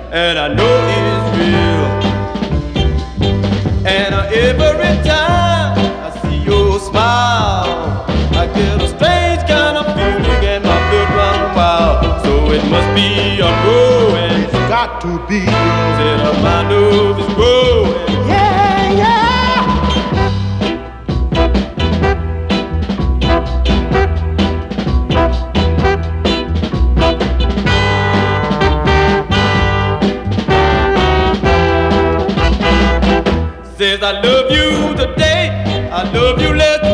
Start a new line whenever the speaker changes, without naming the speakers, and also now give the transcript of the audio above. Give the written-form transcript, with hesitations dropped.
and I know it's real. And every time I see your smile, I get a strange kind of feeling and my blood runs wild. So it must be I'm growing.
It's got to be.
Said my love is growing.
Yeah, yeah.
Says I love you today, I love you less